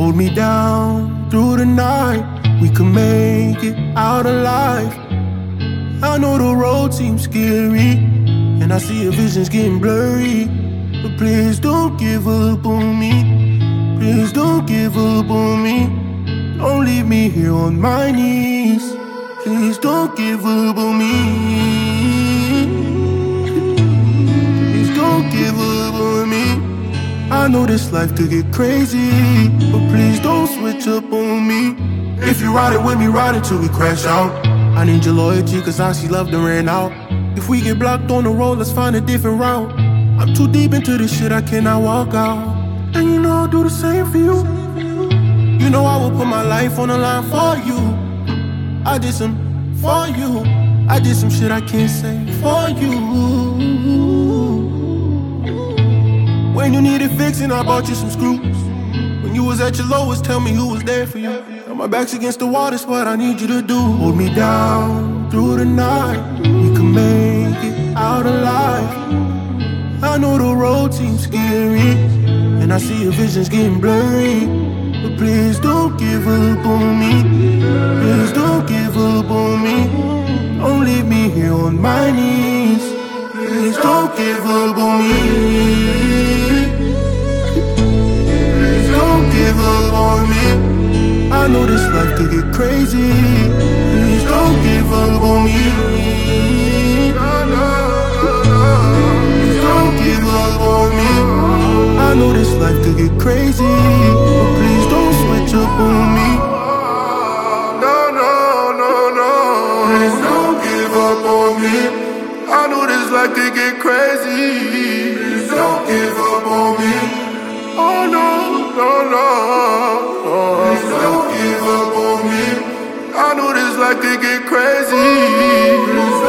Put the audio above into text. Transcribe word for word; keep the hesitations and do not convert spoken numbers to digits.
Hold me down through the night, we can make it out alive. I know the road seems scary, and I see your visions getting blurry. But please don't give up on me. Please don't give up on me. Don't leave me here on my knees. Please don't give up on me. Please don't give up on me. I know this life could get crazy, but please don't switch up on me. If you ride it with me, ride it till we crash out. I need your loyalty, cause I see love done ran out. If we get blocked on the road, let's find a different route. I'm too deep into this shit, I cannot walk out. And you know I'll do the same for you. You know I will put my life on the line for you. I did some for you. I did some shit I can't say for you. When you needed fixing, I bought you some screws. When you was at your lowest, tell me who was there for you. Now my back's against the wall, that's what I need you to do. Hold me down through the night, we can make it out alive. I know the road seems scary, and I see your visions getting blurry. But please don't give up on me. Please don't give up on me. Don't leave me here on my knees. Please don't give up on me. Please don't give up on me. I know this life could get crazy. Please don't give up on me. Please don't give up on me. I know this life could get crazy, but please don't switch up on me. No, no, no, no. Please don't give up on me. I know this life could get crazy. Please don't give up on me. Oh no, no, no. Please don't give up on me. I know this life could get crazy.